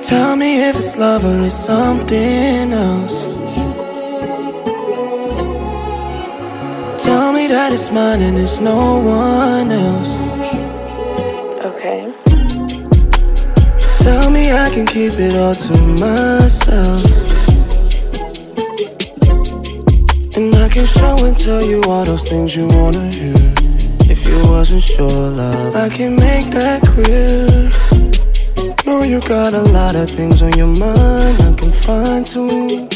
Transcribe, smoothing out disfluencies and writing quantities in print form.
Tell me if it's love or it's something else. Tell me that it's mine and it's no one else. Okay. Tell me I can keep it all to myself, and I can show and tell you all those things you wanna hear. If you wasn't sure, love, I can make that clear. Know you got a lot of things on your mind, I can find too.